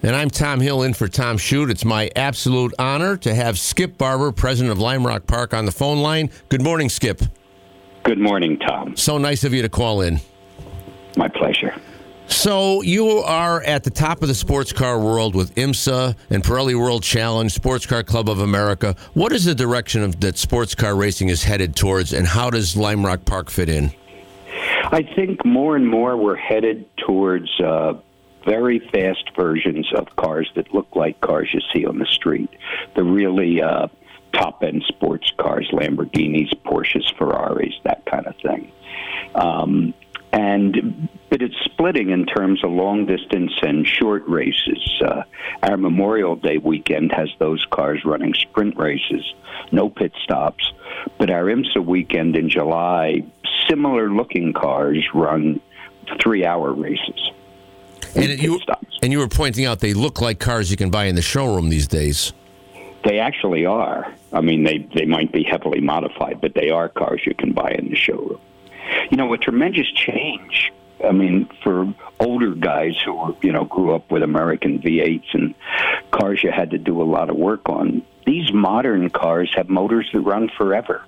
And I'm Tom Hill in for Tom Shute. It's my absolute honor to have Skip Barber, president of Lime Rock Park, on the phone line. Good morning, Skip. Good morning, Tom. So nice of you to call in. My pleasure. So you are at the top of the sports car world with IMSA and Pirelli World Challenge, Sports Car Club of America. What is the direction that sports car racing is headed towards, and how does Lime Rock Park fit in? I think more and more we're headed towards very fast versions of cars that look like cars you see on the street. The really top-end sports cars, Lamborghinis, Porsches, Ferraris, that kind of thing. But it's splitting in terms of long distance and short races. Our Memorial Day weekend has those cars running sprint races, no pit stops. But our IMSA weekend in July, similar looking cars run 3-hour races. And you were pointing out they look like cars you can buy in the showroom these days. They actually are. I mean, they might be heavily modified, but they are cars you can buy in the showroom. You know, a tremendous change. I mean, for older guys who grew up with American V8s and cars you had to do a lot of work on, these modern cars have motors that run forever.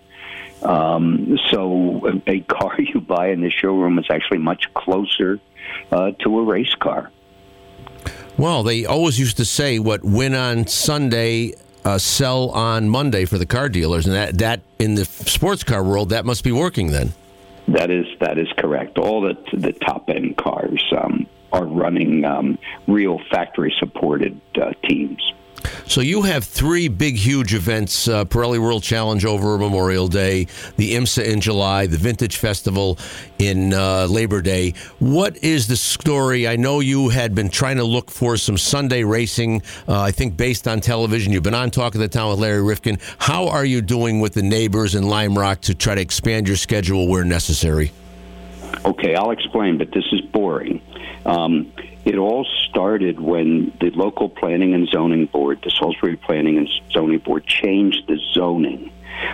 So a car you buy in the showroom is actually much closer to a race car. Well, they always used to say what win on Sunday, sell on Monday for the car dealers, and that in the sports car world, that must be working then. That is correct. All the top end cars are running real factory supported teams. So you have 3 big, huge events, Pirelli World Challenge over Memorial Day, the IMSA in July, the Vintage Festival in Labor Day. What is the story? I know you had been trying to look for some Sunday racing, I think based on television. You've been on Talk of the Town with Larry Rifkin. How are you doing with the neighbors in Lime Rock to try to expand your schedule where necessary? Okay, I'll explain, but this is boring. It all started when the local planning and zoning board, the Salisbury Planning and Zoning Board, changed the zoning.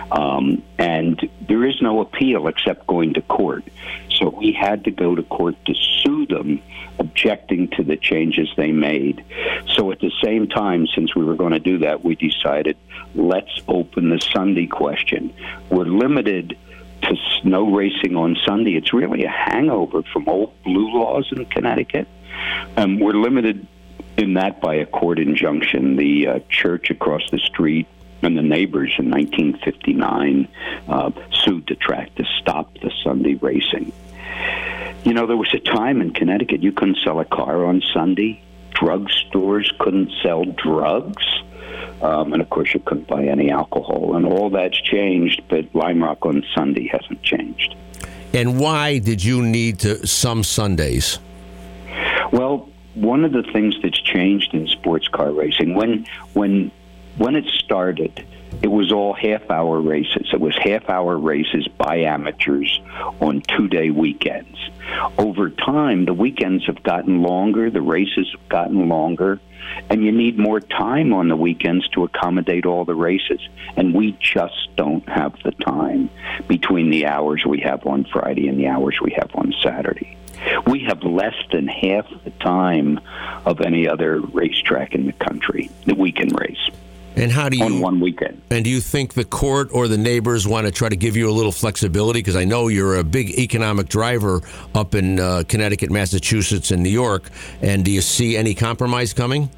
And there is no appeal except going to court. So we had to go to court to sue them, objecting to the changes they made. So at the same time, since we were going to do that, we decided, let's open the Sunday question. We're limited to snow racing on Sunday. It's really a hangover from old blue laws in Connecticut. We're limited in that by a court injunction. The church across the street and the neighbors in 1959 sued the track to stop the Sunday racing. You know, there was a time in Connecticut you couldn't sell a car on Sunday. Drugstores couldn't sell drugs. And, of course, you couldn't buy any alcohol. And all that's changed, but Lime Rock on Sunday hasn't changed. And why did you need some Sundays? Well, one of the things that's changed in sports car racing, when it started, it was all half-hour races. It was half-hour races by amateurs on 2-day weekends. Over time, the weekends have gotten longer, the races have gotten longer, and you need more time on the weekends to accommodate all the races. And we just don't have the time between the hours we have on Friday and the hours we have on Saturday. We have less than half the time of any other racetrack in the country that we can race. And how do you, on one weekend. And do you think the court or the neighbors want to try to give you a little flexibility? Because I know you're a big economic driver up in Connecticut, Massachusetts, and New York. And do you see any compromise coming?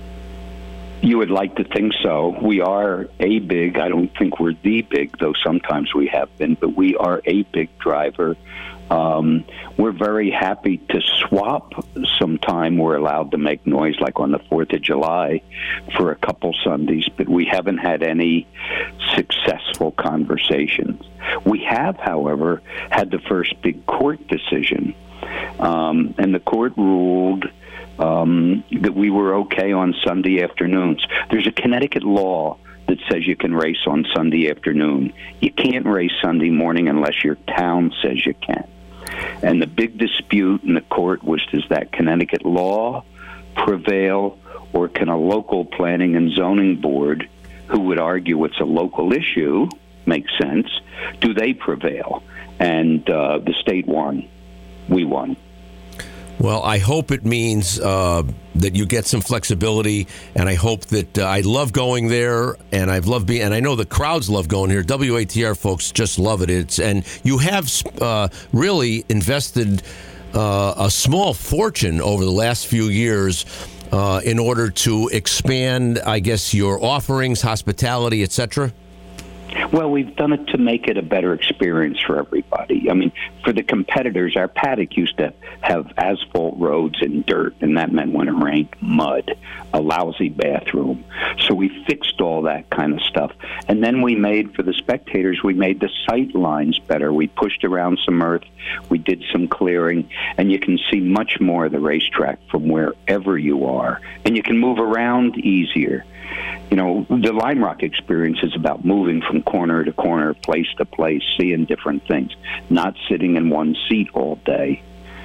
You would like to think so. We are a big, I don't think we're the big, though sometimes we have been, but we are a big driver. We're very happy to swap some time we're allowed to make noise, like on the 4th of July, for a couple Sundays, but we haven't had any successful conversations. We have, however, had the first big court decision, and the court ruled that we were okay on Sunday afternoons. There's a Connecticut law that says you can race on Sunday afternoon. You can't race Sunday morning unless your town says you can. And the big dispute in the court was, does that Connecticut law prevail, or can a local planning and zoning board, who would argue it's a local issue, makes sense, do they prevail? And the state won. We won. Well, I hope it means that you get some flexibility, and I hope that I love going there, and I've loved being, and I know the crowds love going here. WATR folks just love it. And you have really invested a small fortune over the last few years in order to expand, I guess, your offerings, hospitality, etc. Well, we've done it to make it a better experience for everybody. I mean, for the competitors, our paddock used to have asphalt roads and dirt, and that meant when it rained, mud, a lousy bathroom. So we fixed all that kind of stuff. And then we made, for the spectators, we made the sight lines better. We pushed around some earth. We did some clearing, and you can see much more of the racetrack from wherever you are. And you can move around easier. You know, the Lime Rock experience is about moving from corner to corner, place to place, seeing different things, not sitting in one seat all day.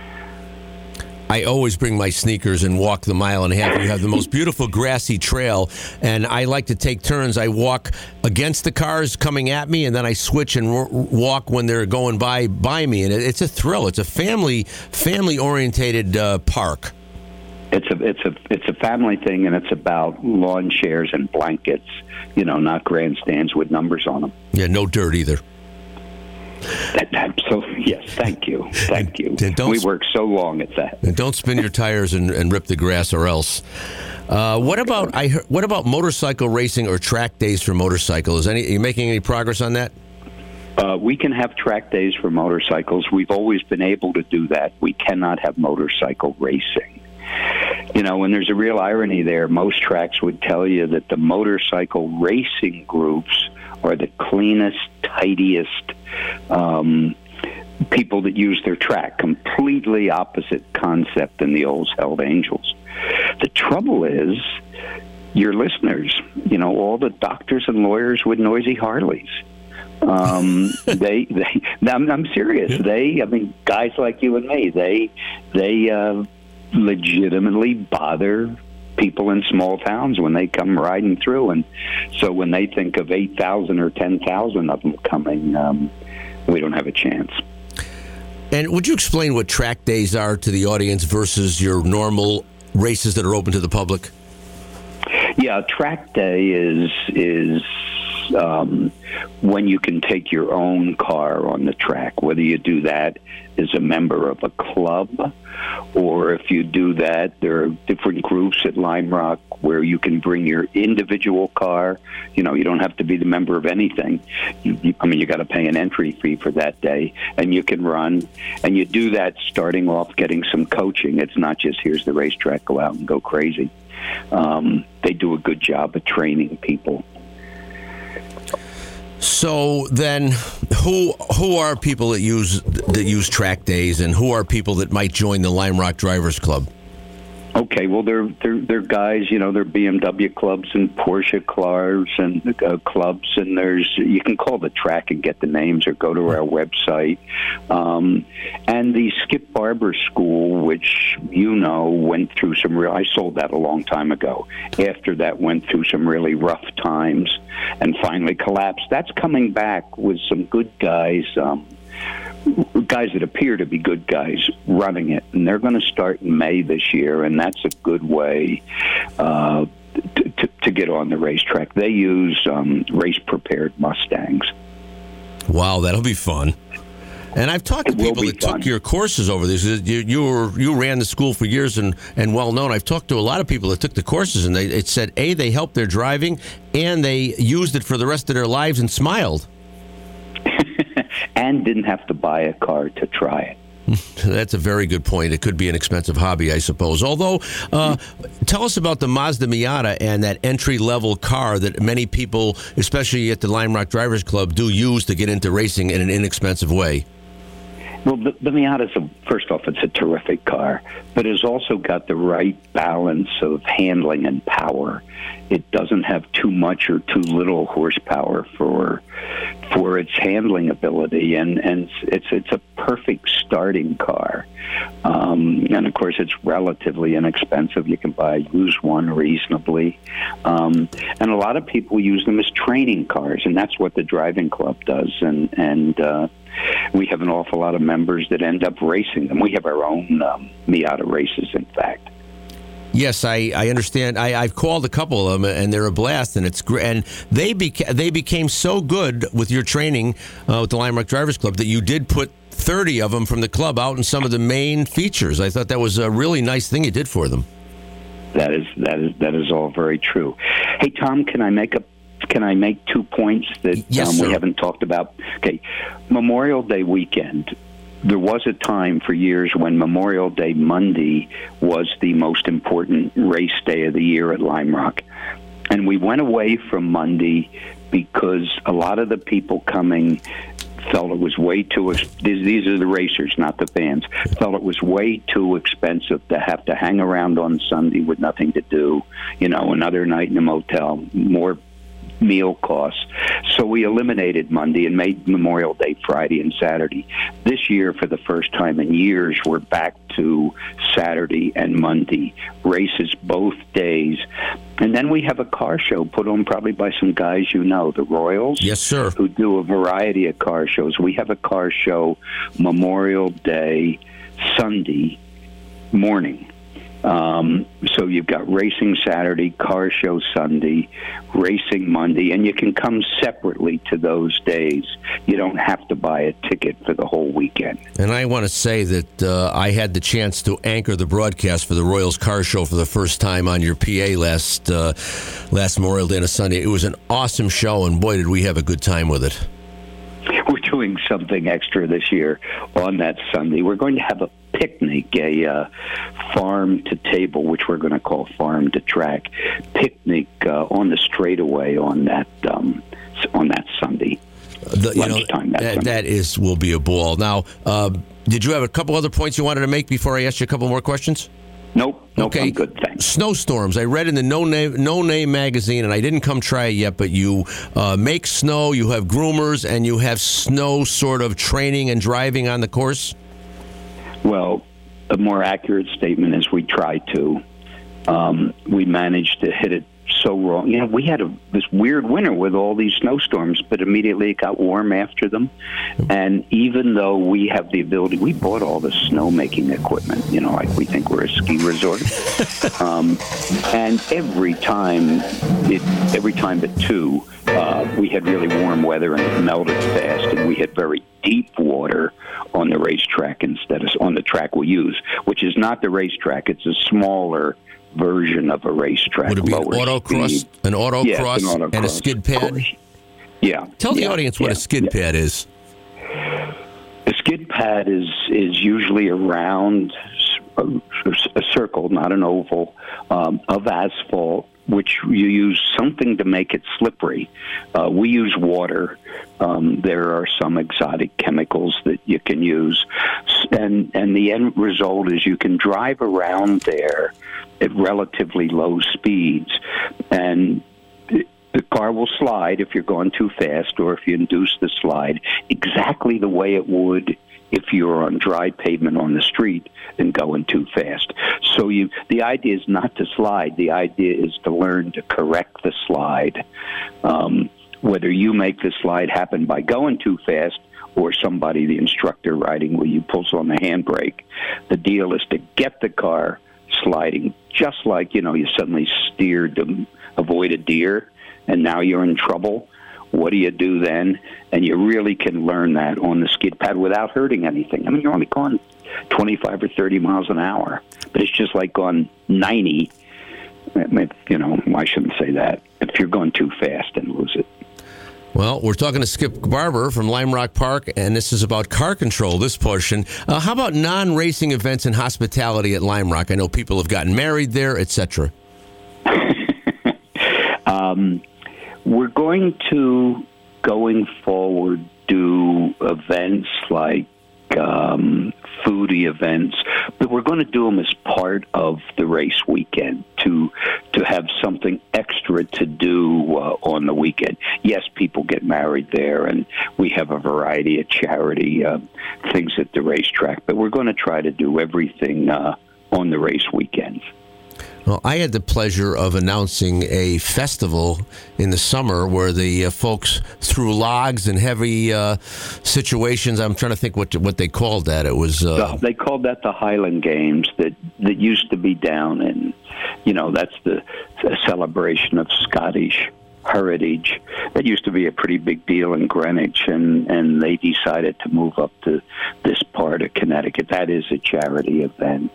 I always bring my sneakers and walk the mile and a half. You have the most beautiful grassy trail, and I like to take turns. I walk against the cars coming at me, and then I switch and walk when they're going by me. And it's a thrill. It's a family-orientated park. It's a family thing, and it's about lawn chairs and blankets, you know, not grandstands with numbers on them. Yeah, no dirt either. Yes, thank you. We work so long at that. And don't spin your tires and rip the grass, or else. What about motorcycle racing or track days for motorcycles? Are you making any progress on that? We can have track days for motorcycles. We've always been able to do that. We cannot have motorcycle racing. You know, and there's a real irony there. Most tracks would tell you that the motorcycle racing groups are the cleanest, tidiest people that use their track. Completely opposite concept than the old Hell's Angels. The trouble is, your listeners, you know, all the doctors and lawyers with noisy Harleys. I'm serious. Guys like you and me, they legitimately bother people in small towns when they come riding through. And so when they think of 8,000 or 10,000 of them coming, we don't have a chance. And would you explain what track days are to the audience versus your normal races that are open to the public? Yeah, track day is when you can take your own car on the track, whether you do that as a member of a club, or if you do that, there are different groups at Lime Rock where you can bring your individual car. You know, you don't have to be the member of anything. You got to pay an entry fee for that day, and you can run. And you do that starting off getting some coaching. It's not just, here's the racetrack, go out and go crazy. They do a good job of training people. So then, who are people that use track days, and who are people that might join the Lime Rock Drivers Club? Okay, well, they're guys, you know, they're BMW clubs and Porsche cars and clubs, and you can call the track and get the names, or go to our website. And the Skip Barber School, which, you know, went through I sold that a long time ago. After that, went through some really rough times and finally collapsed. That's coming back with some good guys, guys that appear to be good guys running it, and they're going to start in May this year, and that's a good way to get on the racetrack. They use race-prepared Mustangs. Wow, that'll be fun. And I've talked to people that took your courses over this. You ran the school for years and well known. I've talked to a lot of people that took the courses, and it said, they helped their driving, and they used it for the rest of their lives and smiled. And didn't have to buy a car to try it. That's a very good point. It could be an expensive hobby, I suppose. Although, tell us about the Mazda Miata and that entry-level car that many people, especially at the Lime Rock Drivers Club, do use to get into racing in an inexpensive way. Well, the Miata, first off, it's a terrific car, but it's also got the right balance of handling and power. It doesn't have too much or too little horsepower for its handling ability, and it's a perfect starting car. And of course, it's relatively inexpensive. You can buy a used one reasonably, and a lot of people use them as training cars, and that's what the driving club does. And We have an awful lot of members that end up racing them. We have our own Miata races, in fact. Yes, I understand. I've called a couple of them, and they're a blast, and it's great. And they became so good with your training with the Lime Rock Drivers Club that you did put 30 of them from the club out in some of the main features. I thought that was a really nice thing you did for them. That is all very true. Hey, Tom, can I make 2 points that yes, we haven't talked about? Okay, Memorial Day weekend. There was a time for years when Memorial Day Monday was the most important race day of the year at Lime Rock. And we went away from Monday because a lot of the people coming felt it was way too these are the racers, not the fans, felt it was way too expensive to have to hang around on Sunday with nothing to do, another night in a motel, more meal costs. So we eliminated Monday and made Memorial Day Friday and Saturday. This year, for the first time in years, we're back to Saturday and Monday races both days. And then we have a car show put on probably by some guys the Royals. Yes, sir. Who do a variety of car shows. We have a car show Memorial Day Sunday morning. So you've got racing Saturday, car show Sunday, racing Monday, and you can come separately to those days. You don't have to buy a ticket for the whole weekend. And I want to say that I had the chance to anchor the broadcast for the Royals Car Show for the first time on your PA last Memorial Day and a Sunday. It was an awesome show, and boy, did we have a good time with it. We're doing something extra this year on that Sunday. We're going to have a picnic, a farm to table, which we're going to call farm to track picnic on the straightaway on that Sunday. Lunchtime. That will be a ball. Now, did you have a couple other points you wanted to make before I asked you a couple more questions? Nope, okay. I'm good, thanks. Snowstorms. I read in the No Name magazine, and I didn't come try it yet, but you make snow, you have groomers, and you have snow sort of training and driving on the course? Well, a more accurate statement is we try to. We managed to hit it so wrong. We had this weird winter with all these snowstorms, but immediately it got warm after them. And even though we have the ability, we bought all the snowmaking equipment, like we think we're a ski resort. And every time but two, we had really warm weather and it melted fast, and we had very deep water on the racetrack instead of on the track we use, which is not the racetrack. It's a smaller version of a racetrack. Would it be an autocross and a skid pad? Yeah. Tell the audience what a skid pad is. The skid pad is usually around a circle, not an oval, of asphalt, which you use something to make it slippery. We use water. There are some exotic chemicals that you can use. And the end result is you can drive around there at relatively low speeds. And the car will slide if you're going too fast or if you induce the slide exactly the way it would if you're on dry pavement on the street and going too fast. So the idea is not to slide. The idea is to learn to correct the slide. Whether you make the slide happen by going too fast or somebody, the instructor riding with you, pulls on the handbrake, the deal is to get the car sliding just like, you suddenly steered to avoid a deer and now you're in trouble. What do you do then? And you really can learn that on the skid pad without hurting anything. I mean, you're only going 25 or 30 miles an hour, but it's just like going 90. I shouldn't say that. If you're going too fast and lose it. Well, we're talking to Skip Barber from Lime Rock Park, and this is about car control, this portion. How about non-racing events and hospitality at Lime Rock? I know people have gotten married there, etc. We're going to, going forward, do events like foodie events, but we're going to do them as part of the race weekend to have something extra to do on the weekend. Yes, people get married there, and we have a variety of charity things at the racetrack, but we're going to try to do everything on the race weekends. Well, I had the pleasure of announcing a festival in the summer where the folks threw logs and heavy situations. I'm trying to think what they called that. It was they called that the Highland Games that used to be down in, that's the celebration of Scottish heritage. That used to be a pretty big deal in Greenwich, and they decided to move up to this part of Connecticut. That is a charity event.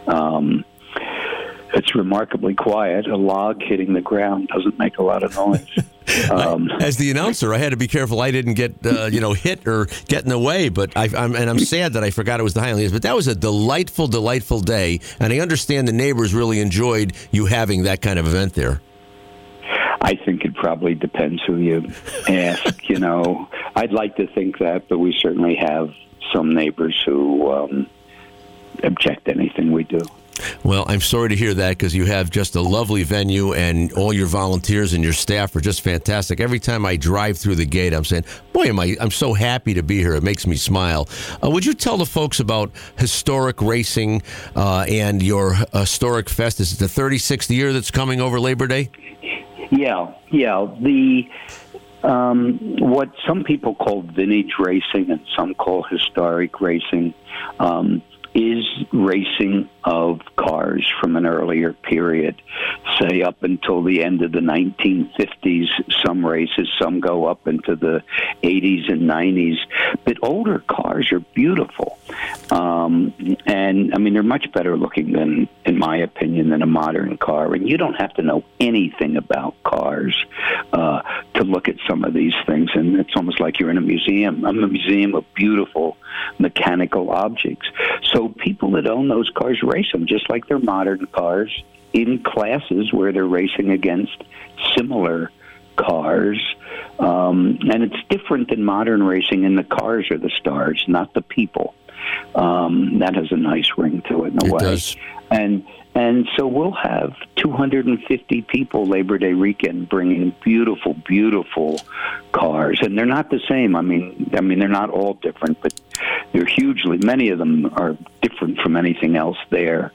It's remarkably quiet. A log hitting the ground doesn't make a lot of noise. As the announcer, I had to be careful I didn't get hit or get in the way. But I'm sad that I forgot it was the Highlands. But that was a delightful, delightful day, and I understand the neighbors really enjoyed you having that kind of event there. I think it probably depends who you ask. I'd like to think that, but we certainly have some neighbors who object to anything we do. Well, I'm sorry to hear that, because you have just a lovely venue, and all your volunteers and your staff are just fantastic. Every time I drive through the gate, I'm saying, boy, I'm so happy to be here. It makes me smile. Would you tell the folks about historic racing and your historic fest? Is it the 36th year that's coming over Labor Day? Yeah. The what some people call vintage racing and some call historic racing is racing of cars from an earlier period, say up until the end of the 1950s. Some races, some go up into the 80s and 90s. But older cars are beautiful. And, they're much better looking than, in my opinion, than a modern car. And you don't have to know anything about cars to look at some of these things. And it's almost like you're in a museum. I'm a museum of beautiful mechanical objects. So people that own those cars race them just like they're modern cars in classes where they're racing against similar cars. And it's different than modern racing, and the cars are the stars, not the people. That has a nice ring to it in a way. Does. And so we'll have 250 people Labor Day weekend bringing beautiful, beautiful cars. And they're not the same. They're not all different, but they're many of them are different from anything else there.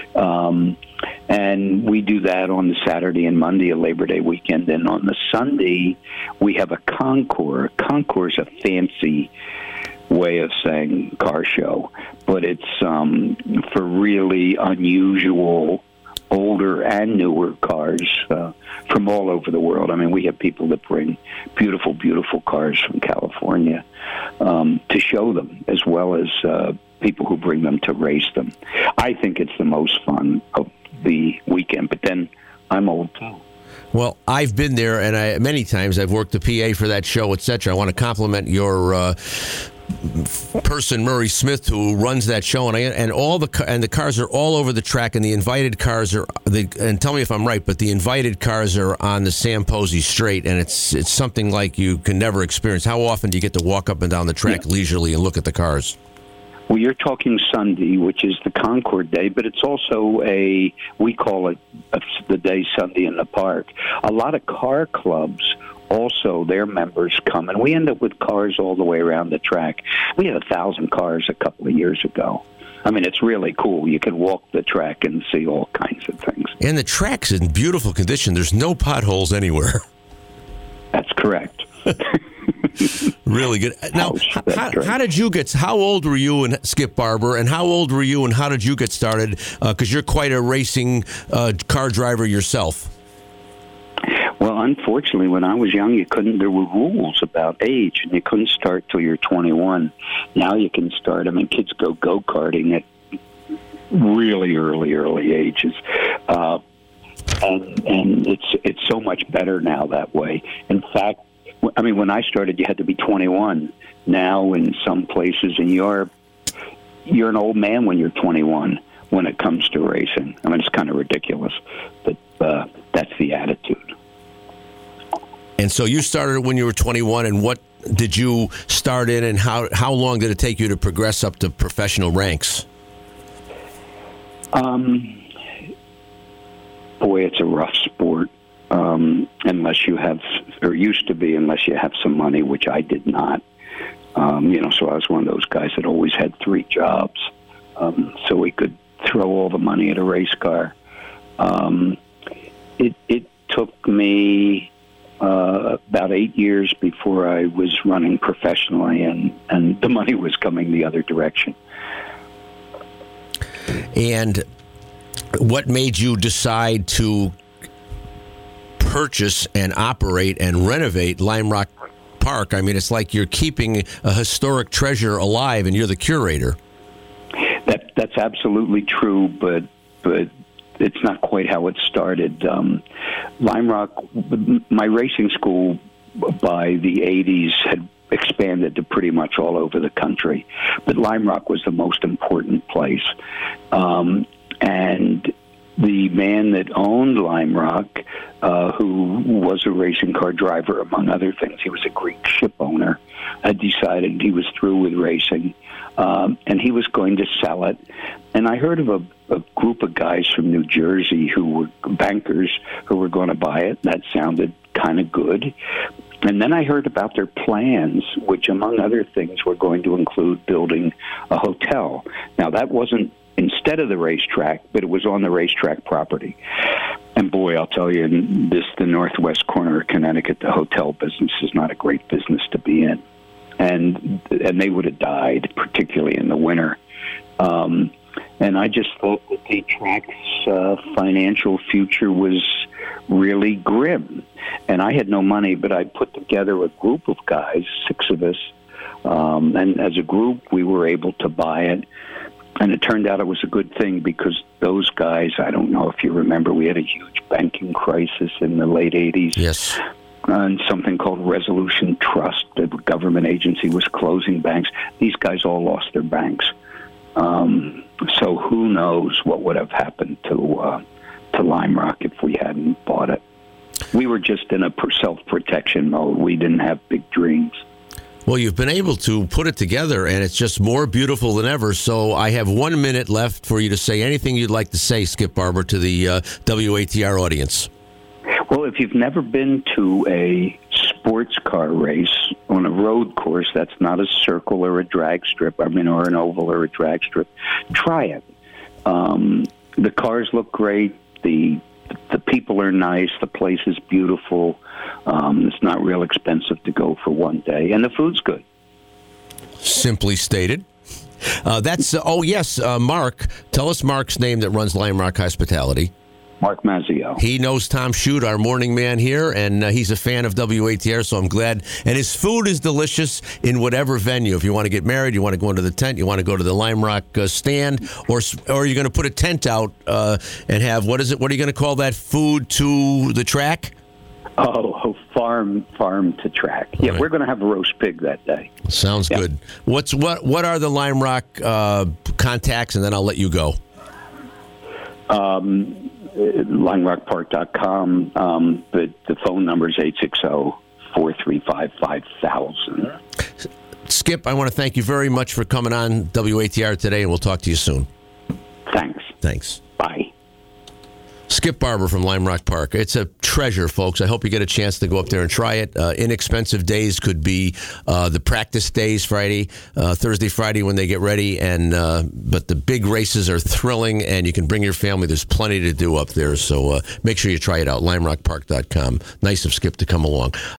And we do that on the Saturday and Monday of Labor Day weekend. And on the Sunday, we have a concours. A concours is a fancy way of saying car show, but it's for really unusual older and newer cars from all over the world. We have people that bring beautiful, beautiful cars from California to show them, as well as people who bring them to race them. I think it's the most fun of the weekend, but then I'm old too. Well, I've been there, and many times I've worked the PA for that show, etc. I want to compliment your person, Murray Smith, who runs that show, and the cars are all over the track, and the invited cars are and tell me if I'm right, but the invited cars are on the Sam Posey Straight, and it's something like you can never experience. How often do you get to walk up and down the track leisurely and look at the cars? Well, you're talking Sunday, which is the Concord Day, but it's also we call it the day Sunday in the park. A lot of car clubs also, their members come, and we end up with cars all the way around the track. We had 1,000 cars a couple of years ago. It's really cool. You can walk the track and see all kinds of things. And the track's in beautiful condition. There's no potholes anywhere. That's correct. Really good. Now, how did you how old were you and Skip Barber, and how old were you and how did you get started? Because you're quite a racing car driver yourself. Well, unfortunately, when I was young, there were rules about age, and you couldn't start till you're 21. Now you can start. Kids go-karting at really early ages. And it's so much better now that way. In fact, when I started, you had to be 21. Now, in some places in Europe, you're an old man when you're 21 when it comes to racing. It's kind of ridiculous, but that's the attitude. And so you started when you were 21, and what did you start in, and how long did it take you to progress up to professional ranks? Boy, it's a rough sport. Unless you have, or used to be, unless you have some money, which I did not. So I was one of those guys that always had 3 jobs, so we could throw all the money at a race car. It took me about 8 years before I was running professionally, and the money was coming the other direction. And what made you decide to purchase and operate and renovate Lime Rock Park? I mean, it's like you're keeping a historic treasure alive, and you're the curator. That's absolutely true, but it's not quite how it started. Lime Rock, my racing school by the 80s had expanded to pretty much all over the country, but Lime Rock was the most important place. And the man that owned Lime Rock, who was a racing car driver, among other things, he was a Greek ship owner, had decided he was through with racing, and he was going to sell it. And I heard of a group of guys from New Jersey who were bankers who were going to buy it. That sounded kind of good. And then I heard about their plans, which, among other things, were going to include building a hotel. Now, that wasn't instead of the racetrack, but it was on the racetrack property. And boy, I'll tell you, in the northwest corner of Connecticut, the hotel business is not a great business to be in. And they would have died, particularly in the winter. And I just thought that the track's financial future was really grim. And I had no money, but I put together a group of guys, 6 of us, and as a group, we were able to buy it. And it turned out it was a good thing because those guys, I don't know if you remember, we had a huge banking crisis in the late 80s. Yes. And something called Resolution Trust, the government agency, was closing banks. These guys all lost their banks. So who knows what would have happened to Lime Rock if we hadn't bought it. We were just in a self-protection mode. We didn't have big dreams. Well, you've been able to put it together, and it's just more beautiful than ever. So I have 1 minute left for you to say anything you'd like to say, Skip Barber, to the WATR audience. Well, if you've never been to a sports car race on a road course, that's not a circle or a drag strip, or an oval or a drag strip, try it. The cars look great. The people are nice. The place is beautiful. It's not real expensive to go for one day, and the food's good. Simply stated. Mark. Tell us Mark's name that runs Lime Rock Hospitality. Mark Mazzio. He knows Tom Shute, our morning man here, and he's a fan of WATR, so I'm glad. And his food is delicious in whatever venue. If you want to get married, you want to go into the tent, you want to go to the Lime Rock stand, or you're going to put a tent out and have, what are you going to call that, food to the track? Oh, farm to track. Yeah, right. We're going to have a roast pig that day. Sounds good. What are the Lime Rock contacts, and then I'll let you go. LimeRockPark.com, but the phone number is 860-435-5000. Skip, I want to thank you very much for coming on WATR today, and we'll talk to you soon. Thanks. Bye. Skip Barber from Lime Rock Park. It's a treasure, folks. I hope you get a chance to go up there and try it. Inexpensive days could be the practice days, Thursday, Friday when they get ready. But the big races are thrilling, and you can bring your family. There's plenty to do up there. So make sure you try it out. LimeRockPark.com. Nice of Skip to come along.